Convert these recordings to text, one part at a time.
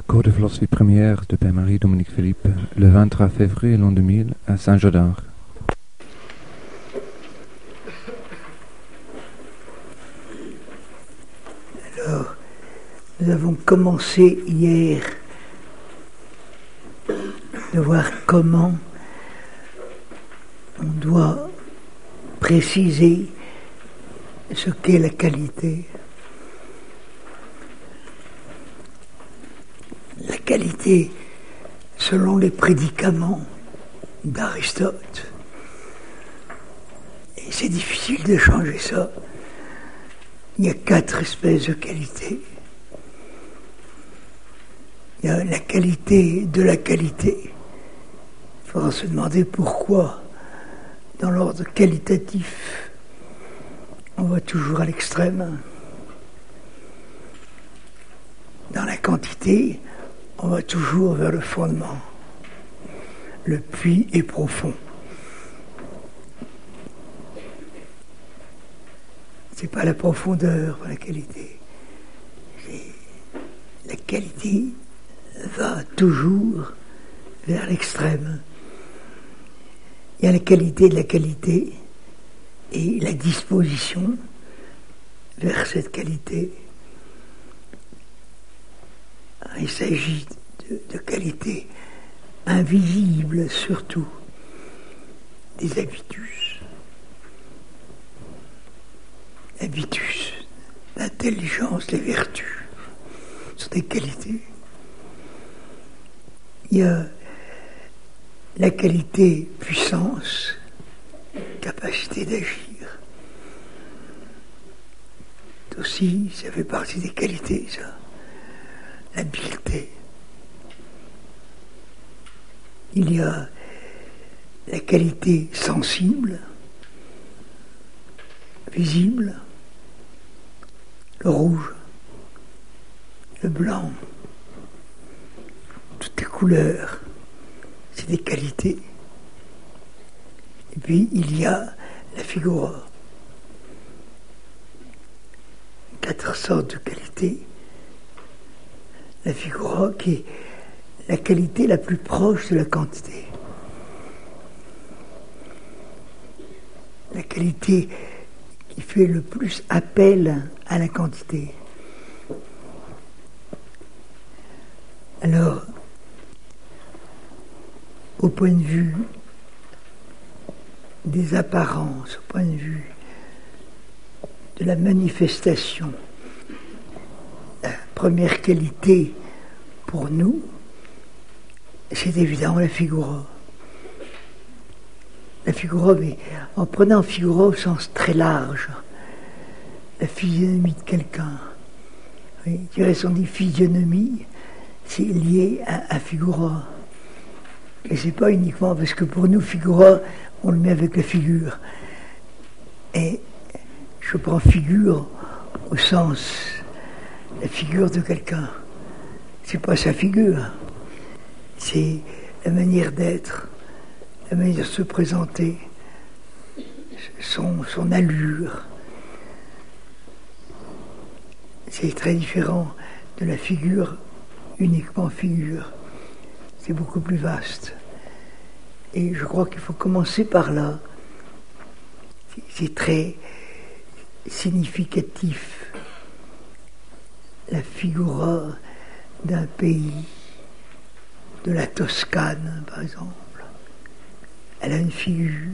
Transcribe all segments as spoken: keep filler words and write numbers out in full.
Cours de philosophie première de Père Marie-Dominique Philippe, le vingt-trois février l'an deux mille à Saint-Gaudens. Alors, nous avons commencé hier de voir comment on doit préciser ce qu'est la qualité. La qualité, selon les prédicaments d'Aristote, et c'est difficile de changer ça, il y a quatre espèces de qualité. Il y a la qualité de la qualité. Il faudra se demander pourquoi, dans l'ordre qualitatif, on va toujours à l'extrême. Dans la quantité, on va toujours vers le fondement. Le puits est profond. C'est pas la profondeur, la qualité. C'est la qualité va toujours vers l'extrême. Il y a la qualité de la qualité et la disposition vers cette qualité. Il s'agit de, de qualités invisibles surtout, des habitus. Habitus, l'intelligence, les vertus, sont des qualités. Il y a la qualité puissance, capacité d'agir. Aussi, ça fait partie des qualités, ça. L'habileté. Il y a la qualité sensible, visible, le rouge, le blanc, toutes les couleurs, c'est des qualités. Et puis il y a la figura, quatre sortes de qualités. La figura qui est la qualité la plus proche de la quantité. La qualité qui fait le plus appel à la quantité. Alors, au point de vue des apparences, au point de vue de la manifestation, la première qualité pour nous, c'est évidemment la figura. La figura, mais en prenant figura au sens très large, la physionomie de quelqu'un. Oui, tu dirais, on dit physionomie, c'est lié à, à figura. Et c'est pas uniquement parce que pour nous, figura, on le met avec la figure. Et je prends figure au sens la figure de quelqu'un. C'est pas sa figure, c'est la manière d'être, la manière de se présenter, son, son allure. C'est très différent de la figure, uniquement figure. C'est beaucoup plus vaste. Et je crois qu'il faut commencer par là. C'est, c'est très significatif. La figura d'un pays, de la Toscane par exemple, elle a une figure.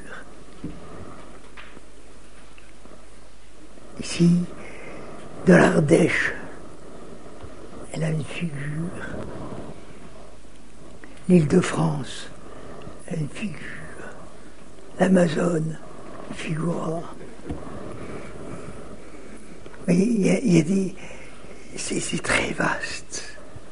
Ici, de l'Ardèche, elle a une figure. L'Île-de-France, elle a une figure. L'Amazone, figura. Mais il y a, il y a des... C'est, c'est très vaste.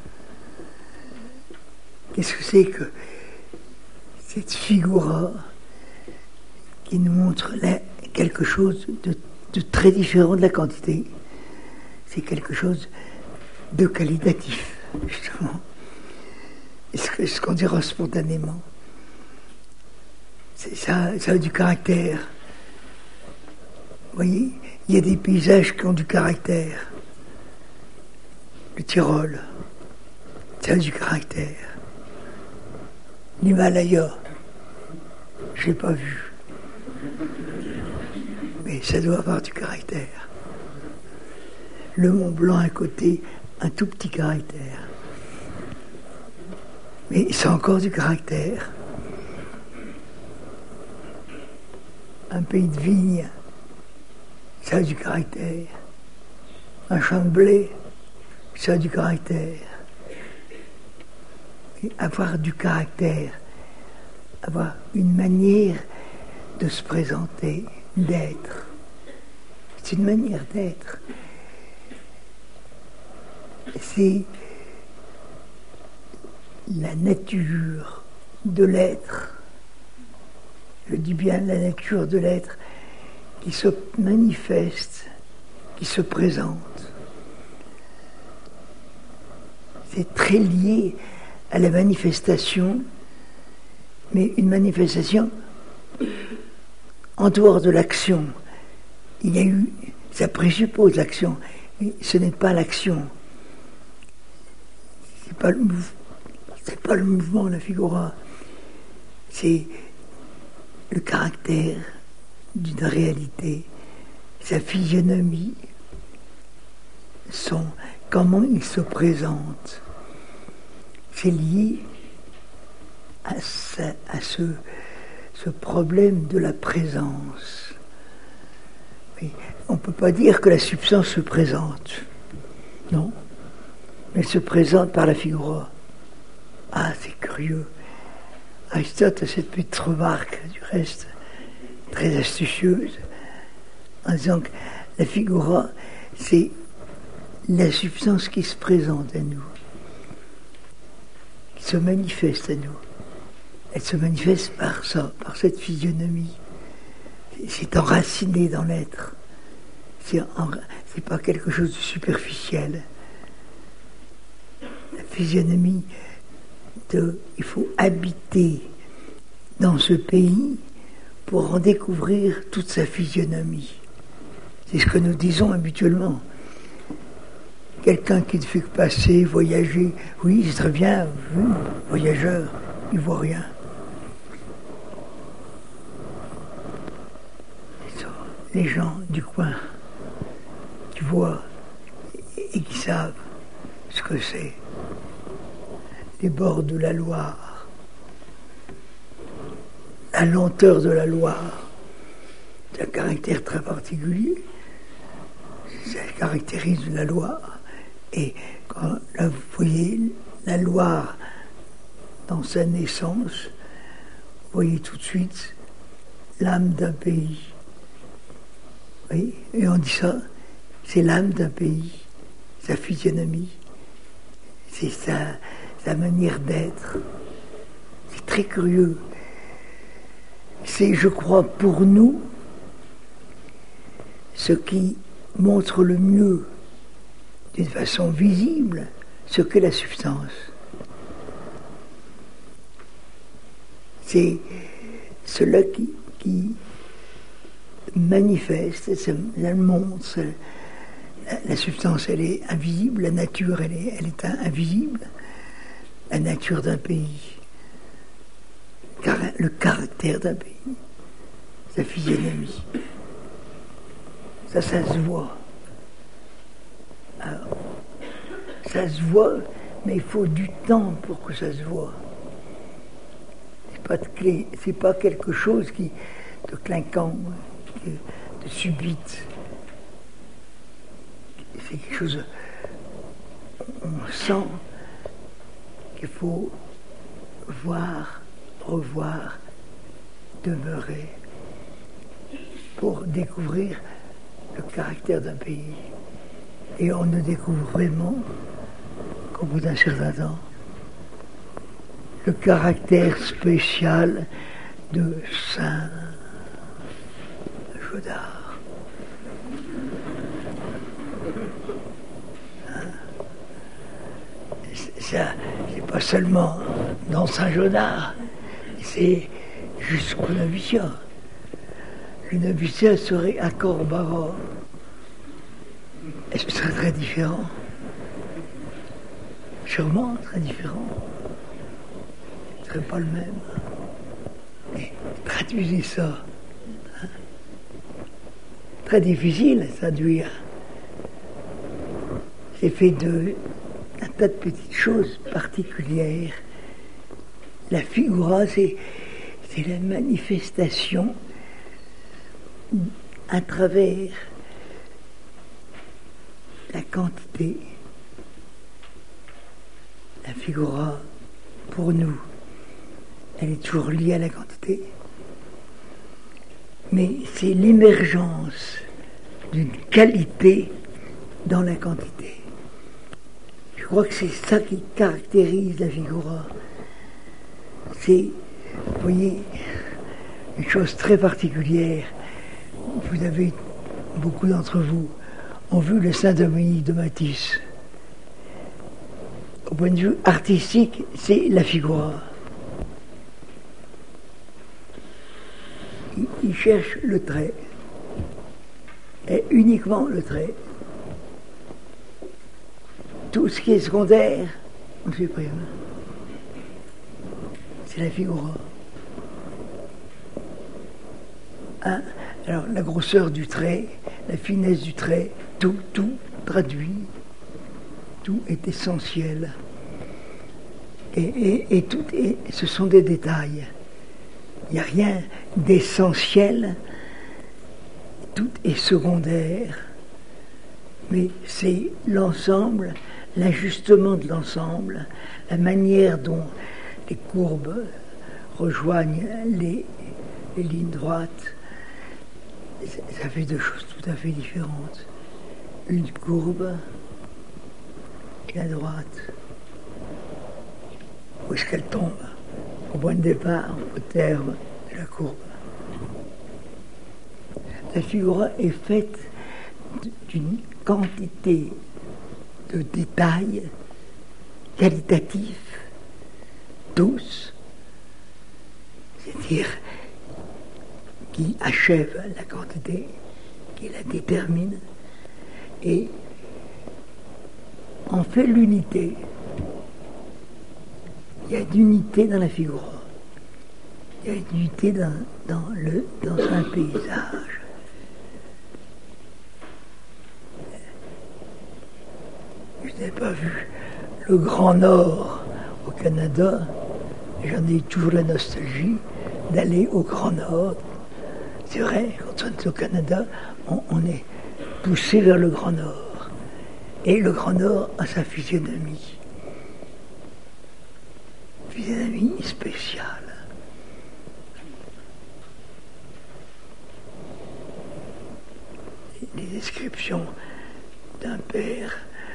Qu'est-ce que c'est que cette figura qui nous montre là quelque chose de, de très différent de la quantité? C'est quelque chose de qualitatif, justement. Ce, ce qu'on dira spontanément. C'est ça, ça a du caractère. Vous voyez, il y a des paysages qui ont du caractère. Le Tyrol, ça a du caractère. L'Himalaya, je l'ai pas vu. Mais ça doit avoir du caractère. Le Mont Blanc à côté, un tout petit caractère. Mais c'est encore du caractère. Un pays de vigne, ça a du caractère. Un champ de blé, ça a du caractère. Et avoir du caractère, avoir une manière de se présenter, d'être. C'est une manière d'être. C'est la nature de l'être. Je dis bien la nature de l'être qui se manifeste, qui se présente. C'est très lié à la manifestation, mais une manifestation en dehors de l'action. Il y a eu, ça présuppose l'action, mais ce n'est pas l'action. C'est pas le mouvement, c'est pas le mouvement, la figura. C'est le caractère d'une réalité, sa physionomie, son, comment il se présente. C'est lié à, sa, à ce, ce problème de la présence. Mais on ne peut pas dire que la substance se présente. Non. Elle se présente par la figura. Ah, c'est curieux. Aristote a cette petite remarque, du reste, très astucieuse, en disant que la figura, c'est la substance qui se présente à nous, qui se manifeste à nous. Elle se manifeste par ça, par cette physionomie. C'est enraciné dans l'être. C'est, en, c'est pas quelque chose de superficiel. La physionomie, de, il faut habiter dans ce pays pour en découvrir toute sa physionomie. C'est ce que nous disons habituellement. Quelqu'un qui ne fait que passer, voyager, oui, c'est très bien, oui, voyageur, il ne voit rien. Les gens du coin qui voient et qui savent ce que c'est. Les bords de la Loire, la lenteur de la Loire, c'est un caractère très particulier. Ça caractérise la Loire. Et quand là, vous voyez la Loire dans sa naissance, vous voyez tout de suite l'âme d'un pays. Oui, et on dit ça, c'est l'âme d'un pays, sa physionomie, c'est sa, sa manière d'être. C'est très curieux. C'est, je crois, pour nous, ce qui montre le mieux, d'une façon visible, ce qu'est la substance. C'est cela qui, qui manifeste, elle montre, la, la substance elle est invisible, la nature elle est, elle est invisible, la nature d'un pays, car le caractère d'un pays, sa physionomie, ça, ça se voit. Alors, ça se voit, mais il faut du temps pour que ça se voit. C'est pas de clé, c'est pas quelque chose qui de clinquant, de subite. C'est quelque chose. On sent qu'il faut voir, revoir, demeurer pour découvrir le caractère d'un pays. Et on ne découvre vraiment qu'au bout d'un certain temps le caractère spécial de Saint-Jodard. Hein? Ça, c'est pas seulement dans Saint-Jodard, c'est jusqu'au noviciat. Le noviciat serait à Corbaran. Et ce serait très différent. sûrement très différent. Ce ne serait pas le même. Mais traduisez ça. Hein? Très difficile à traduire. C'est fait de un tas de petites choses particulières. La figura, c'est, c'est la manifestation à travers la quantité. La figura, pour nous, elle est toujours liée à la quantité. Mais c'est l'émergence d'une qualité dans la quantité. Je crois que c'est ça qui caractérise la figura. C'est, vous voyez, une chose très particulière. Vous avez, beaucoup d'entre vous, ont vu le Saint-Dominique de Matisse. Au point de vue artistique, c'est la figura. Il, il cherche le trait. Et uniquement le trait. Tout ce qui est secondaire, on le supprime. C'est la figura. Hein? Alors, la grosseur du trait, la finesse du trait, tout, tout traduit, tout est essentiel. Et, et, et tout est, ce sont des détails. Il n'y a rien d'essentiel, tout est secondaire, mais c'est l'ensemble, l'ajustement de l'ensemble, la manière dont les courbes rejoignent les, les lignes droites. Ça fait deux choses tout à fait différentes. Une courbe et la droite. Où est-ce qu'elle tombe? Au point de départ, au terme de la courbe. La figura est faite d'une quantité de détails qualitatifs, tous, c'est-à-dire qui achève la quantité, qui la détermine, et en fait l'unité. Il y a une unité dans la figura. Il y a une unité dans, dans, le, dans un paysage. Je n'ai pas vu le Grand Nord au Canada. J'en ai toujours la nostalgie d'aller au Grand Nord. C'est vrai, quand on est au Canada, on, on est poussé vers le Grand Nord. Et le Grand Nord a sa physionomie. Physionomie spéciale. Les descriptions d'un père,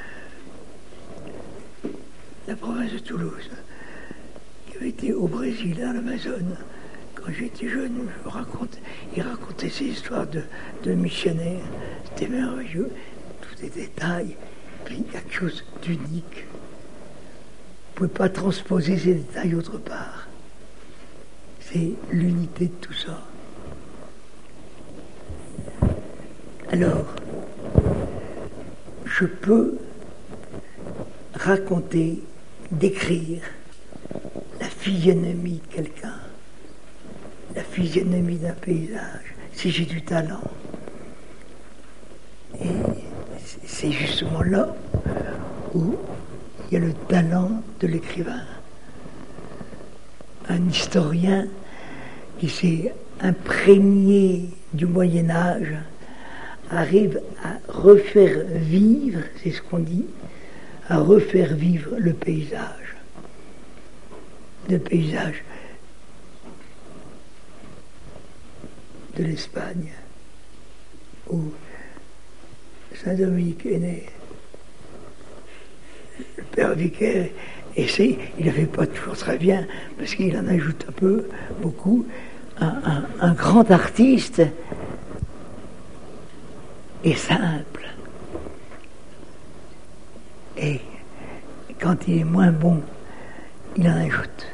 la province de Toulouse, qui avait été au Brésil, à l'Amazone. Quand j'étais jeune, je raconte, il racontait ces histoires de, de missionnaires. C'était merveilleux, tous les détails, puis quelque chose d'unique. Vous ne pouvez pas transposer ces détails autre part. C'est l'unité de tout ça. Alors, je peux raconter, décrire la physionomie de quelqu'un, la physionomie d'un paysage, si j'ai du talent. Et c'est justement là où il y a le talent de l'écrivain. Un historien qui s'est imprégné du Moyen-Âge arrive à refaire vivre, c'est ce qu'on dit, à refaire vivre le paysage. Le paysage de l'Espagne, où Saint-Dominique est né. Le père vicaire essaie, il ne fait pas toujours très bien, parce qu'il en ajoute un peu, beaucoup. Un, un, un grand artiste est simple. Et quand il est moins bon, il en ajoute.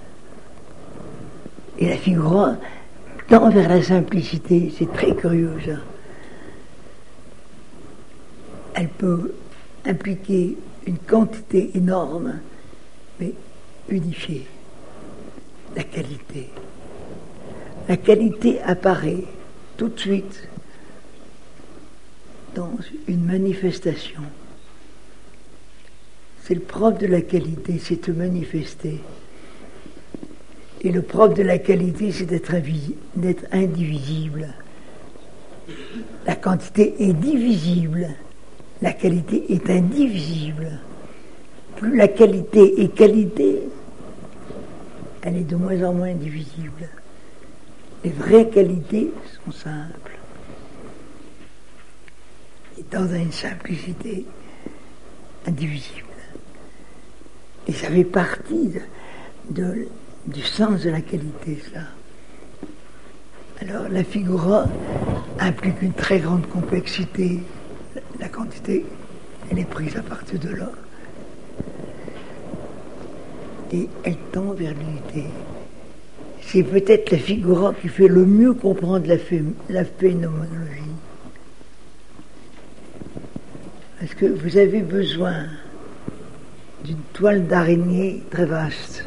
Et la figura tend vers la simplicité, c'est très curieux ça. Elle peut impliquer une quantité énorme, mais unifiée. La qualité. La qualité apparaît tout de suite dans une manifestation. C'est le propre de la qualité, c'est de manifester. Et le propre de la qualité, c'est d'être, invi- d'être indivisible. La quantité est divisible. La qualité est indivisible. Plus la qualité est qualité, elle est de moins en moins indivisible. Les vraies qualités sont simples. Et dans une simplicité indivisible. Et ça fait partie de, de, du sens de la qualité, cela. Alors, la figura implique une très grande complexité. La quantité, elle est prise à partir de là. Et elle tend vers l'unité. C'est peut-être la figura qui fait le mieux comprendre la, phé- la phénoménologie. Parce que vous avez besoin d'une toile d'araignée très vaste.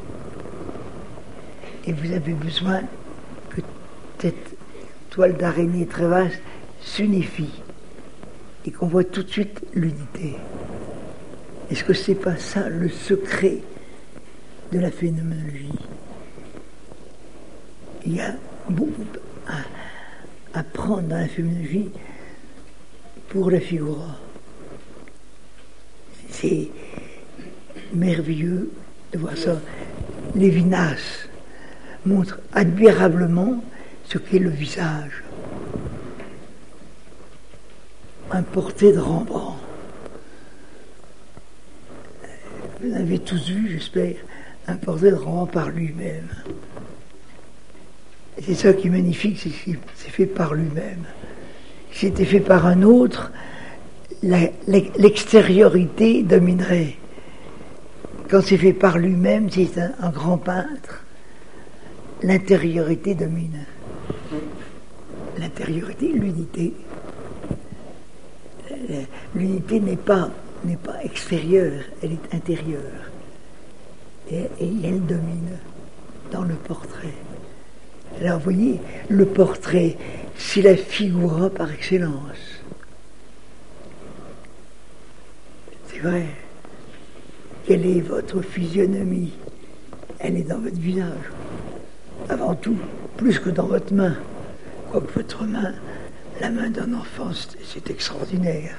Et vous avez besoin que cette toile d'araignée très vaste s'unifie et qu'on voit tout de suite l'unité. Est-ce que c'est pas ça le secret de la phénoménologie? Il y a beaucoup à, à prendre dans la phénoménologie pour la figura. C'est merveilleux de voir ça. Lévinas montre admirablement ce qu'est le visage. Un portrait de Rembrandt. Vous avez tous vu, j'espère, un portrait de Rembrandt par lui-même. Et c'est ça qui est magnifique, c'est que c'est fait par lui-même. Si c'était fait par un autre, la, l'extériorité dominerait. Quand c'est fait par lui-même, c'est un, un grand peintre, l'intériorité domine. L'intériorité, l'unité. L'unité n'est pas, n'est pas extérieure, elle est intérieure. Et, et elle domine dans le portrait. Alors vous voyez, le portrait, c'est la figura par excellence. C'est vrai. Quelle est votre physionomie? Elle est dans votre visage. Avant tout, plus que dans votre main. Quoique votre main, la main d'un enfant, c'est, c'est extraordinaire.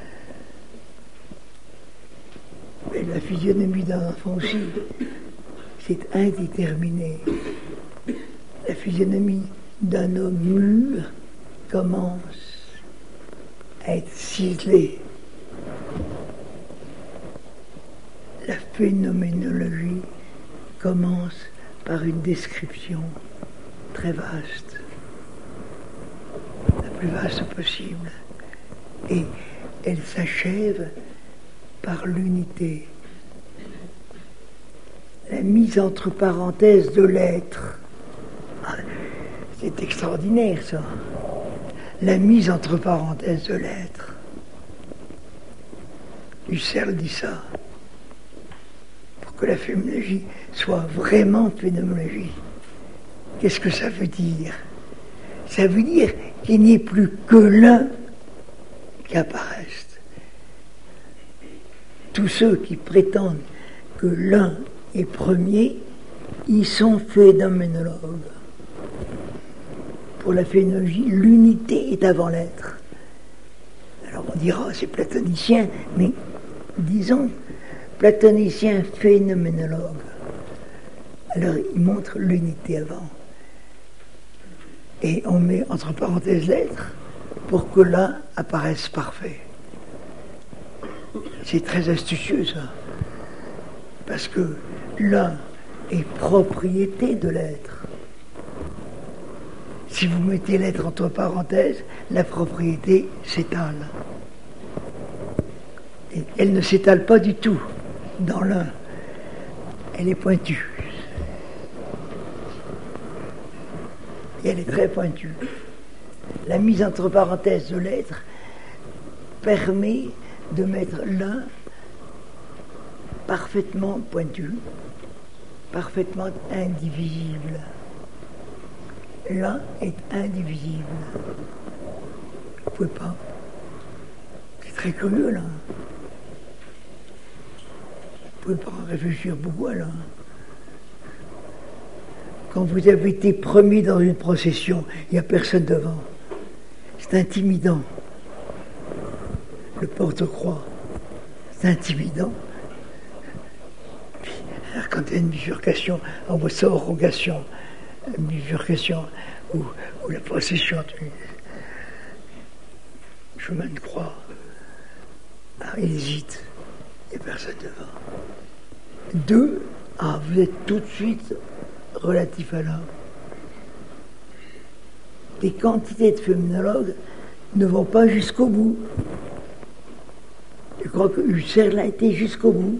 Mais la physionomie d'un enfant aussi, c'est indéterminé. La physionomie d'un homme mûr commence à être ciselée. La phénoménologie commence par une description très vaste, la plus vaste possible, et elle s'achève par l'unité, la mise entre parenthèses de l'être. C'est extraordinaire, ça. La mise entre parenthèses de l'être. Husserl dit ça. Pour que la phénoménologie soit vraiment phénoménologie. Qu'est-ce que ça veut dire? Ça veut dire qu'il n'y ait plus que l'un qui apparaisse. Tous ceux qui prétendent que l'un est premier, ils sont phénoménologues. Pour la phénoménologie, l'unité est avant l'être. Alors on dira, c'est platonicien, mais disons, platonicien phénoménologue. Alors il montre l'unité avant. Et on met entre parenthèses l'être pour que l'un apparaisse parfait. C'est très astucieux ça. Parce que l'un est propriété de l'être. Si vous mettez l'être entre parenthèses, la propriété s'étale. Et elle ne s'étale pas du tout dans l'un. Elle est pointue. Et elle est très pointue. La mise entre parenthèses de l'être permet de mettre l'un parfaitement pointu, parfaitement indivisible. L'un est indivisible. Vous pouvez pas. C'est très curieux, là. Vous pouvez pas réfléchir beaucoup, là. Quand vous avez été premier dans une procession, il n'y a personne devant. C'est intimidant. Le porte-croix, c'est intimidant. Puis, alors quand il y a une bifurcation, on voit ça, rogation, une bifurcation, ou, ou la procession du chemin de croix. Ah, il hésite, il n'y a personne devant. Deux, ah, vous êtes tout de suite relatif à l'un. Des quantités de phénoménologues ne vont pas jusqu'au bout. Je crois que Husserl a été jusqu'au bout.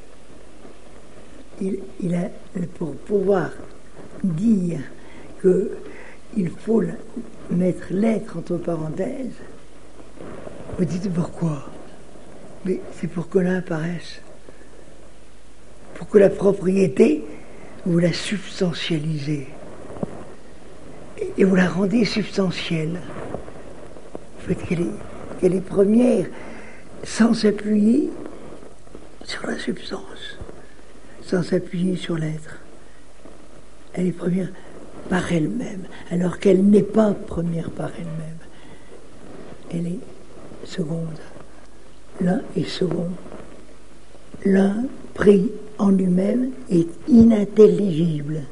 Il, il a, pour pouvoir dire qu'il faut mettre l'être entre parenthèses, vous dites pourquoi? Mais c'est pour que l'un apparaisse. Pour que la propriété, vous la substantialisez. Et, et vous la rendez substantielle. Vous faites qu'elle est, qu'elle est première, sans s'appuyer sur la substance, sans s'appuyer sur l'être. Elle est première par elle-même, alors qu'elle n'est pas première par elle-même. Elle est seconde. L'un est second. L'un pris en lui-même est inintelligible,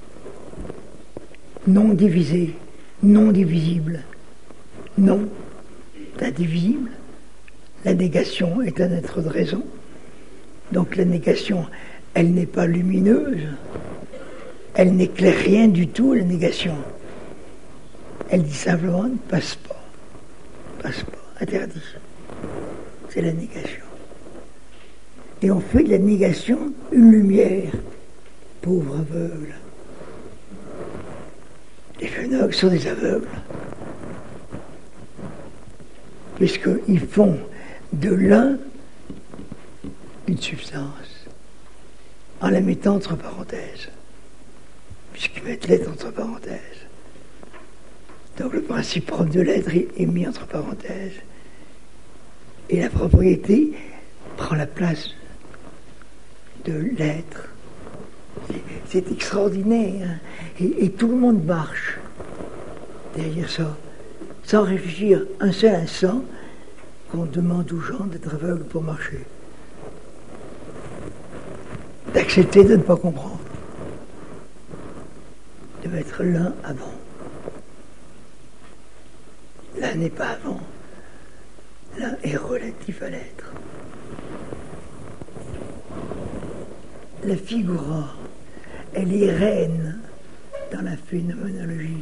non divisé, non divisible, non indivisible. La négation est un être de raison. Donc la négation, elle n'est pas lumineuse. Elle n'éclaire rien du tout, la négation. Elle dit simplement ne passe pas. Passe pas, interdit. C'est la négation. Et on fait de la négation une lumière. Pauvres aveugles. Les phénoménologues sont des aveugles. Puisqu'ils font de l'un une substance en la mettant entre parenthèses, puisqu'ils mettent l'être entre parenthèses. Donc le principe propre de l'être est mis entre parenthèses et la propriété prend la place de l'être. C'est, c'est extraordinaire, hein. et, et tout le monde marche derrière ça, sans réfléchir un seul instant qu'on demande aux gens d'être aveugles pour marcher. D'accepter de ne pas comprendre. De mettre l'un avant. L'un n'est pas avant. L'un est relatif à l'être. La figura, elle est reine dans la phénoménologie.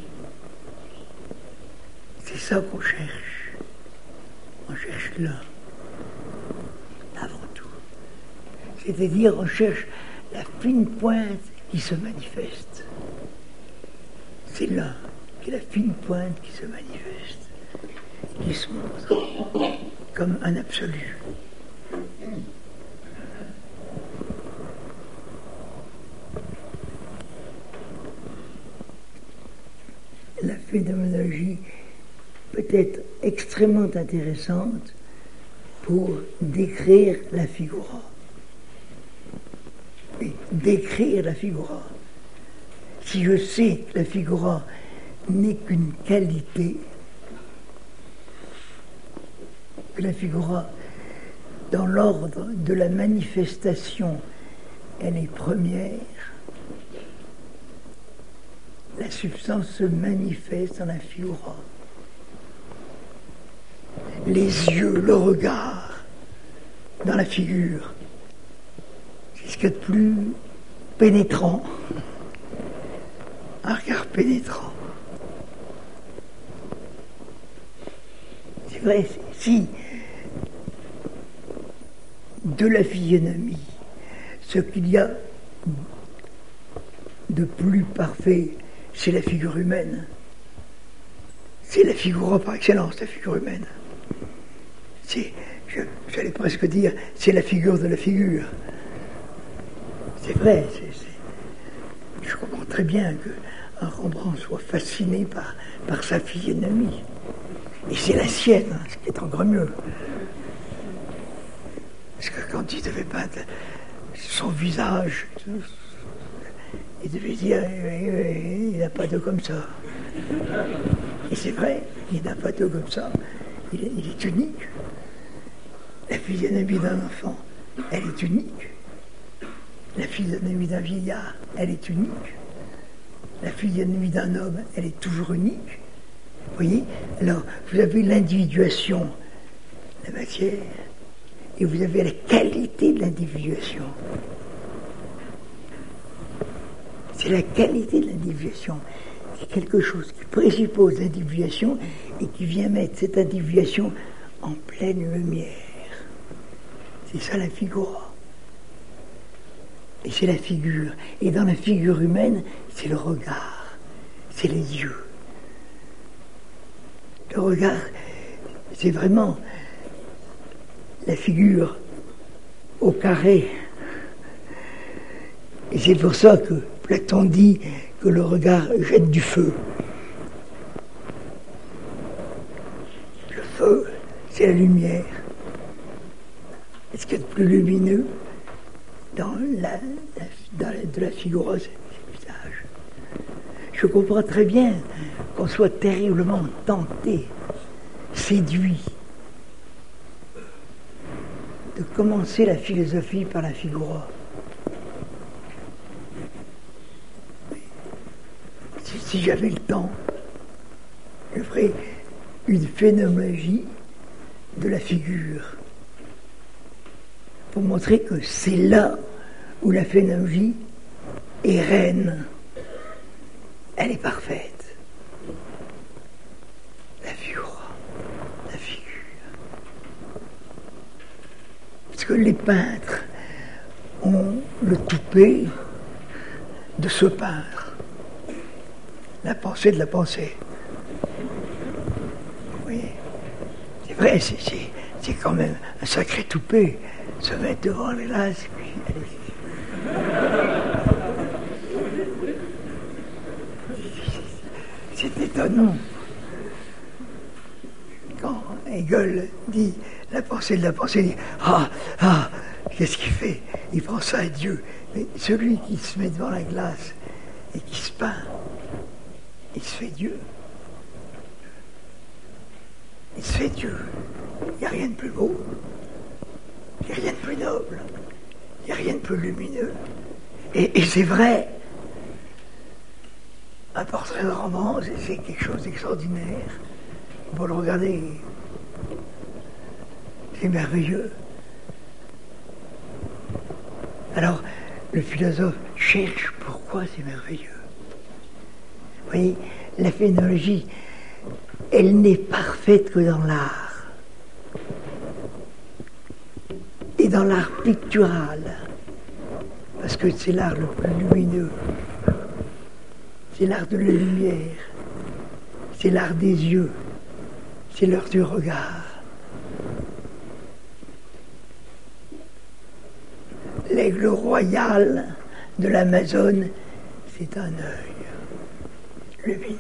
C'est ça qu'on cherche. On cherche l'un, avant tout. C'est-à-dire, on cherche la fine pointe qui se manifeste. C'est l'un qui est la fine pointe qui se manifeste, qui se montre comme un absolu. La phénoménologie peut être extrêmement intéressante pour décrire la figura. Et décrire la figura. Si je sais que la figura n'est qu'une qualité, que la figura, dans l'ordre de la manifestation, elle est première, la substance se manifeste dans la figura. Les yeux, le regard, dans la figure, c'est ce qu'il y a de plus pénétrant. Un regard pénétrant. C'est vrai, si de la physionomie, ce qu'il y a de plus parfait, c'est la figure humaine. C'est la figura par excellence, la figure humaine. C'est, je, j'allais presque dire, c'est la figure de la figure. c'est vrai, c'est, c'est, je comprends très bien qu'un Rembrandt soit fasciné par, par sa physionomie. Et c'est la sienne, hein, ce qui est encore mieux. Parce que quand il devait peindre son visage, il devait dire, il n'a pas de comme ça. Et c'est vrai, il n'a pas de comme ça. Il est, il est unique. La physionomie d'un enfant, elle est unique. La physionomie d'un vieillard, elle est unique. La physionomie d'un homme, elle est toujours unique. Vous voyez? Alors, vous avez l'individuation, la matière, et vous avez la qualité de l'individuation. C'est la qualité de l'individuation. C'est quelque chose qui présuppose l'individuation et qui vient mettre cette individuation en pleine lumière. C'est ça la figura. Et c'est la figure. Et dans la figure humaine, c'est le regard, c'est les yeux. Le regard, c'est vraiment la figure au carré. Et c'est pour ça que Platon dit que le regard jette du feu. Le feu, c'est la lumière. Et ce qu'il y a de plus lumineux dans la, la, dans la, de la figure, c'est le visage. Je comprends très bien qu'on soit terriblement tenté, séduit, de commencer la philosophie par la figura. Si, si j'avais le temps, je ferais une phénoménologie de la figure pour montrer que c'est là où la phénoménologie est reine. Elle est parfaite. La figura, la figure. Parce que les peintres ont le toupet de se peindre. La pensée de la pensée. Oui, c'est vrai, c'est, c'est, c'est quand même un sacré toupet. Se mettre devant les glaces, puis allez. C'est étonnant. Quand Hegel dit la pensée de la pensée, il dit ah, ah, qu'est-ce qu'il fait? Il prend ça à Dieu. Mais celui qui se met devant la glace et qui se peint, il se fait Dieu. Il se fait Dieu. Il n'y a rien de plus beau. Il n'y a rien de plus noble. Il n'y a rien de plus lumineux. Et, et c'est vrai. Un portrait de Rembrandt, c'est, c'est quelque chose d'extraordinaire. On peut le regarder. C'est merveilleux. Alors, le philosophe cherche pourquoi c'est merveilleux. Vous voyez, la phénoménologie, elle n'est parfaite que dans l'art. Et dans l'art pictural. Parce que c'est l'art le plus lumineux. C'est l'art de la lumière. C'est l'art des yeux. C'est l'art du regard. L'aigle royal de l'Amazone, c'est un œil lumineux.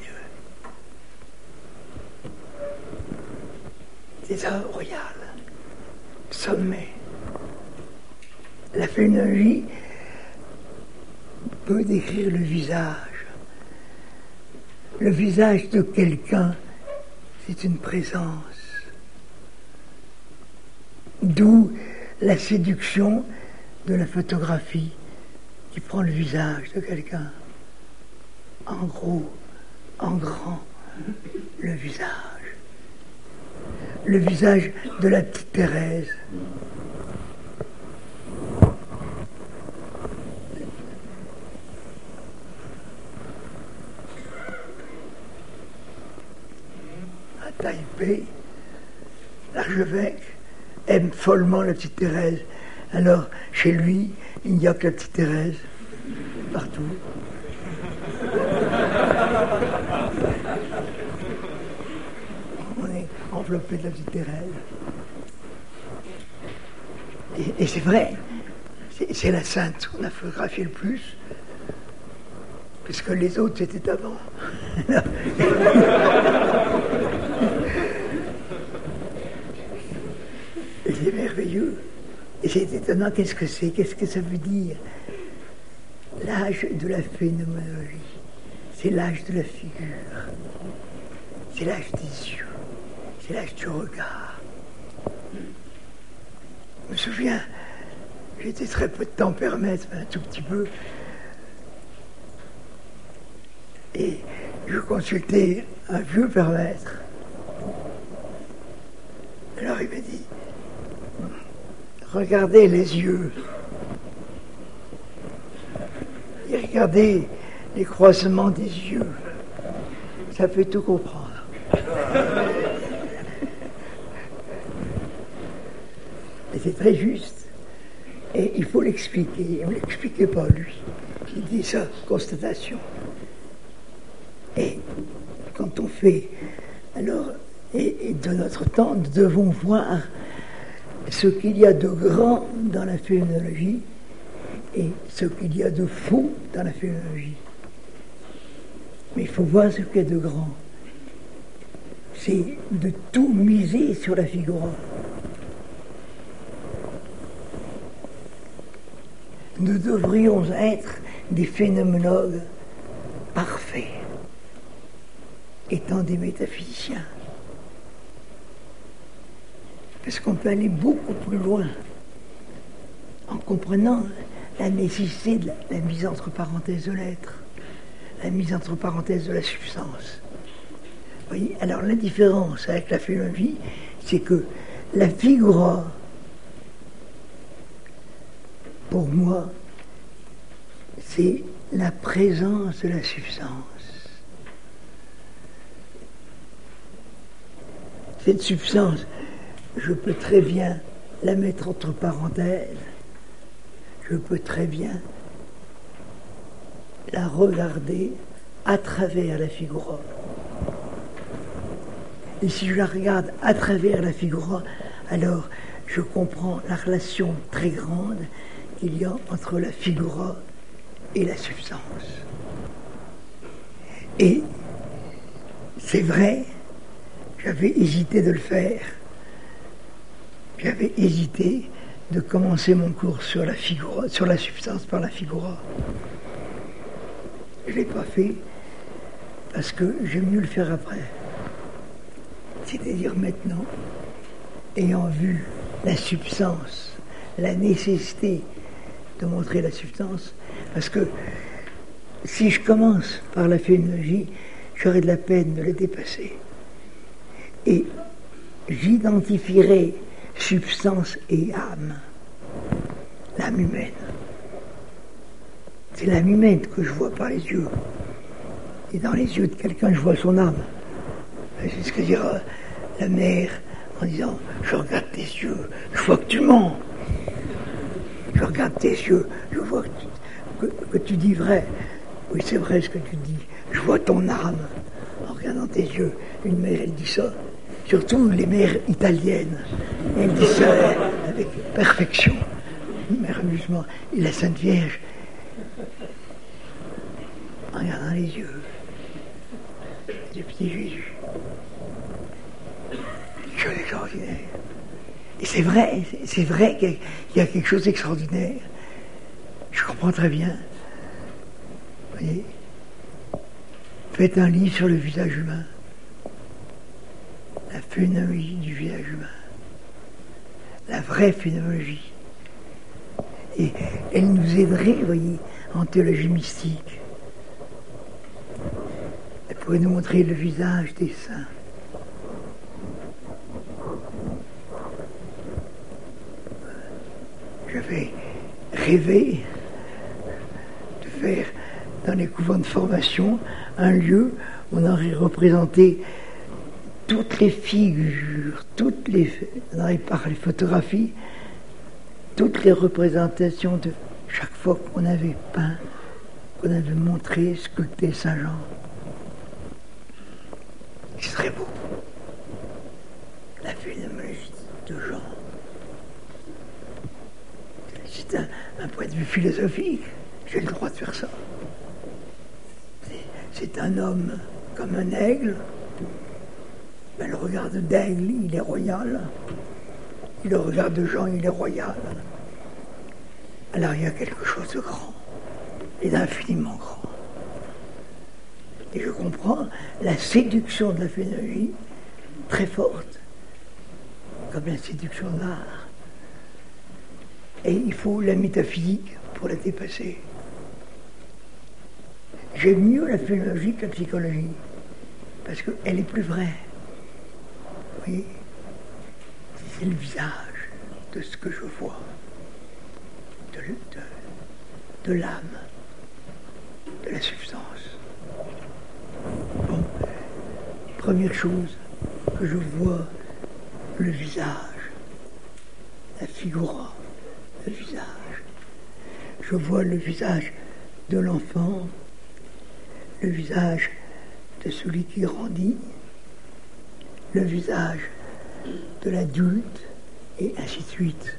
C'est ça, royal. Sommet. La phénoménologie peut décrire le visage. Le visage de quelqu'un, c'est une présence. D'où la séduction de la photographie qui prend le visage de quelqu'un. En gros, en grand, le visage. Le visage de la petite Thérèse. À Taipei, l'archevêque aime follement la petite Thérèse. Alors, chez lui, il n'y a que la petite Thérèse. Partout. On est enveloppé de la petite Thérèse. Et, et c'est vrai, c'est la sainte qu'on a photographié le plus, puisque les autres c'était avant. Et c'est merveilleux. Et c'est étonnant, qu'est-ce que c'est, qu'est-ce que ça veut dire? L'âge de la phénoménologie, c'est l'âge de la figure, c'est l'âge des yeux, c'est l'âge du regard. Je me souviens, j'ai été très peu de temps permettre, un tout petit peu, et je consultais un vieux permètre. Alors il m'a dit, regardez les yeux. Et regardez les croisements des yeux. Ça peut tout comprendre. Et c'est très juste. Et il faut l'expliquer. Il ne l'expliquait pas lui. Il dit ça, constatation. Et quand on fait, alors, et, et de notre temps, nous devons voir ce qu'il y a de grand dans la phénoménologie et ce qu'il y a de faux dans la phénoménologie. Mais il faut voir ce qu'il y a de grand. C'est de tout miser sur la figura. Nous devrions être des phénoménologues parfaits, étant des métaphysiciens. Parce qu'on peut aller beaucoup plus loin en comprenant la nécessité de la, la mise entre parenthèses de l'être, la mise entre parenthèses de la substance. Vous voyez, alors la différence avec la phénoménologie, c'est que la figura, pour moi, c'est la présence de la substance. Cette substance, je peux très bien la mettre entre parenthèses, je peux très bien la regarder à travers la figura. Et si je la regarde à travers la figura, alors je comprends la relation très grande qu'il y a entre la figura et la substance. Et c'est vrai, j'avais hésité de le faire. J'avais hésité de commencer mon cours sur la figura, sur la substance par la figura. Je ne l'ai pas fait parce que j'aime mieux le faire après. C'est-à-dire maintenant, ayant vu la substance, la nécessité de montrer la substance, parce que si je commence par la phénoménologie, j'aurai de la peine de la dépasser. Et j'identifierai substance et âme, l'âme humaine. C'est l'âme humaine que je vois par les yeux. Et dans les yeux de quelqu'un, je vois son âme. C'est ce que dira la mère en disant « Je regarde tes yeux, je vois que tu mens. Je regarde tes yeux, je vois que tu, que, que tu dis vrai. Oui, c'est vrai ce que tu dis. Je vois ton âme en regardant tes yeux. » Une mère, elle dit ça. Surtout les mères italiennes. Elle dit ça avec perfection, merveilleusement. Et la Sainte Vierge, en regardant les yeux du petit Jésus. Chose extraordinaire. Et c'est vrai, c'est vrai qu'il y a quelque chose d'extraordinaire. Je comprends très bien. Vous voyez, faites un livre sur le visage humain. La phénoménologie du visage humain. La vraie phénoménologie. Et elle nous aiderait, vous voyez, en théologie mystique. Elle pourrait nous montrer le visage des saints. J'avais rêvé de faire dans les couvents de formation un lieu où on aurait représenté toutes les figures, toutes les, on aurait par les photographies, toutes les représentations de chaque fois qu'on avait peint, qu'on avait montré, sculpté Saint-Jean. Ce serait beau. La phénoménologie de Jean. C'est un, un point de vue philosophique, j'ai le droit de faire ça. C'est un homme comme un aigle. Ben, le regard d'aigle, il est royal. Et le regard de Jean, il est royal. Alors il y a quelque chose de grand et d'infiniment grand. Et je comprends la séduction de la phénoménologie très forte, comme la séduction de l'art. Et il faut la métaphysique pour la dépasser. J'aime mieux la phénoménologie que la psychologie, parce qu'elle est plus vraie. Vous voyez, c'est le visage de ce que je vois, de, de, de l'âme, de la substance. Bon, première chose que je vois, le visage, la figura, le visage. Je vois le visage de l'enfant, le visage de celui qui grandit, le visage de l'adulte, et ainsi de suite.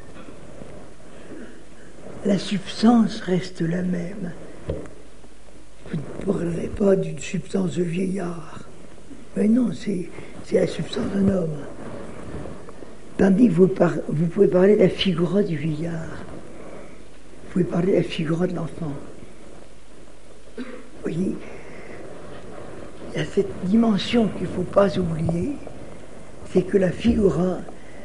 La substance reste la même. Vous ne parlerez pas d'une substance de vieillard. Mais non, c'est, c'est la substance d'un homme. Tandis que vous, par, vous pouvez parler de la figura du vieillard. Vous pouvez parler de la figura de l'enfant. Vous voyez, il y a cette dimension qu'il ne faut pas oublier, c'est que la figura,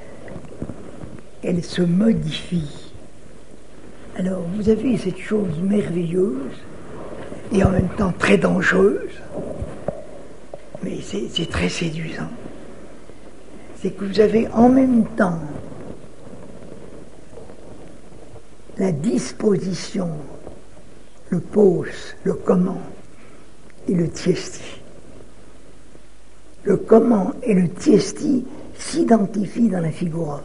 elle se modifie. Alors, vous avez cette chose merveilleuse et en même temps très dangereuse, mais c'est, c'est très séduisant. C'est que vous avez en même temps la disposition, le pos, le comment et le tiesti. Le comment et le tiesti s'identifient dans la figura.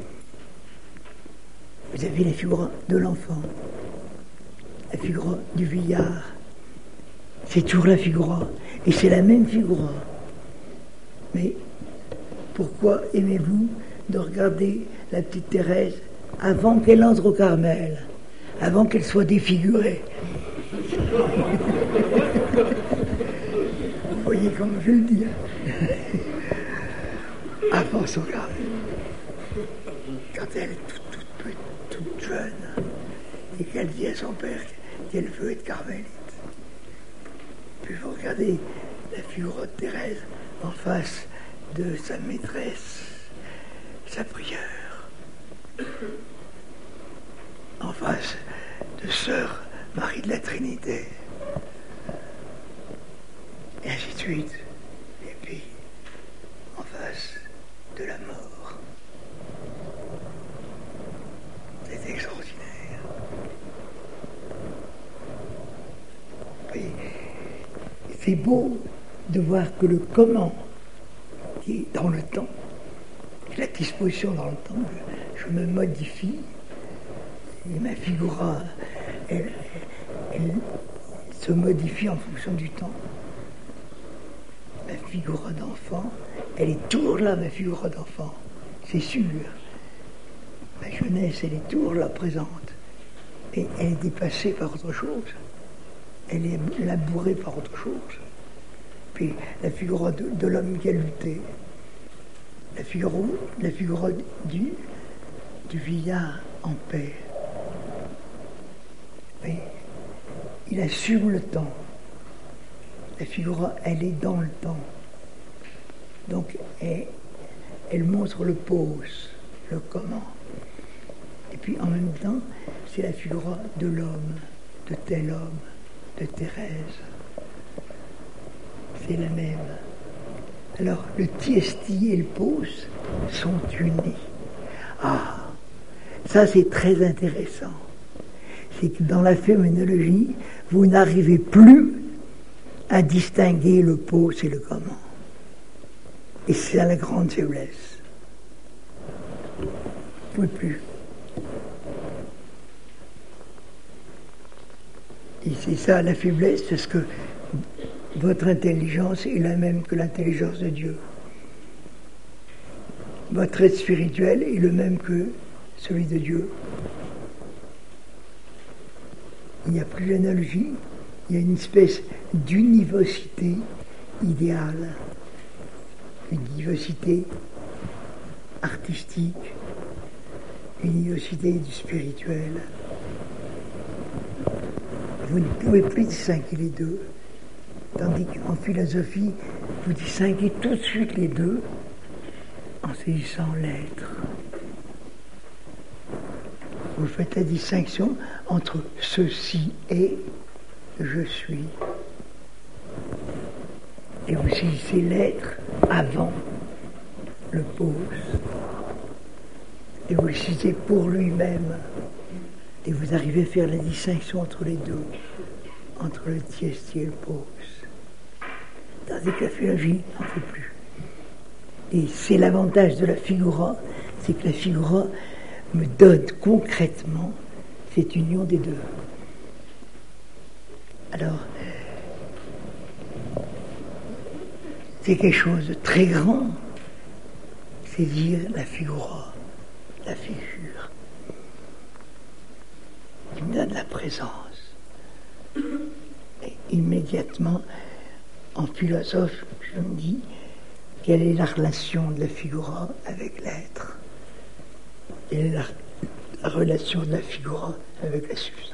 Vous avez la figura de l'enfant, la figura du vieillard. C'est toujours la figura, et c'est la même figura. Mais pourquoi aimez-vous de regarder la petite Thérèse avant qu'elle entre au Carmel, avant qu'elle soit défigurée? Vous voyez comme je le dis, avant son Carmel, quand elle est toute, toute, toute, toute jeune, et qu'elle dit à son père qu'elle veut être carmélite. Puis vous regardez la figure de Thérèse en face de sa maîtresse, sa prieure, en face de Sœur Marie de la Trinité, et ainsi de suite, et puis en face de la mort. C'est extraordinaire. Et c'est beau de voir que le comment qui est dans le temps, la disposition dans le temps, je, je me modifie, et ma figura, elle, elle, elle se modifie en fonction du temps. Ma figura d'enfant, elle est toujours là, ma figura d'enfant, c'est sûr. Ma jeunesse, elle est toujours là, présente. Et elle est dépassée par autre chose. Elle est labourée par autre chose. Puis la figure de, de l'homme qui a lutté, la figure, la figure du, du vieillard en paix. Mais il assume le temps. La figure, elle est dans le temps. Donc, elle, elle montre le pose, le comment. Et puis, en même temps, c'est la figure de l'homme, de tel homme, de Thérèse. C'est la même. Alors, le tiesti et le pose sont unis. Ah, ça c'est très intéressant. C'est que dans la phénoménologie, vous n'arrivez plus à distinguer le pose et le comment. Et c'est la grande faiblesse. Vous ne pouvez plus. Et c'est ça la faiblesse, parce que votre intelligence est la même que l'intelligence de Dieu. Votre être spirituel est le même que celui de Dieu. il n'y a plus d'analogie, il y a une espèce d'univocité idéale, une univocité artistique, une univocité du spirituel. Vous ne pouvez plus distinguer les deux, tandis qu'en philosophie, vous distinguez tout de suite les deux en saisissant l'être. Vous faites la distinction entre ceci et je suis. Et vous saisissez l'être avant le pause. Et vous le saisissez pour lui-même. Et vous arrivez à faire la distinction entre les deux, entre le tiesti et le pause. Tandis que la philologie n'en fait plus. Et c'est l'avantage de la figura, c'est que la figura me donne concrètement cette union des deux. Alors, c'est quelque chose de très grand, c'est dire la figura, la figure, qui me donne la présence. Et immédiatement, en philosophe, je me dis, quelle est la relation de la figura avec l'être? Quelle est la, la relation de la figura avec la substance?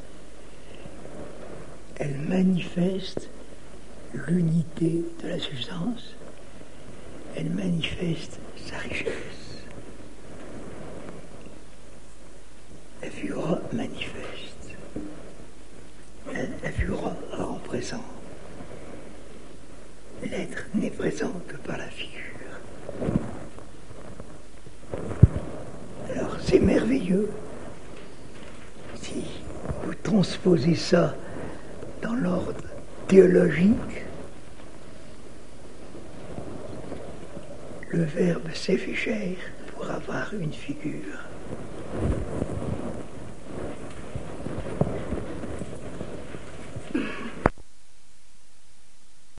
Elle manifeste l'unité de la substance, elle manifeste sa richesse. La figura manifeste, la, la figura rend présent. L'être n'est présent que par la figure. Alors c'est merveilleux. Si vous transposez ça dans l'ordre théologique, le verbe s'est fait chair pour avoir une figure.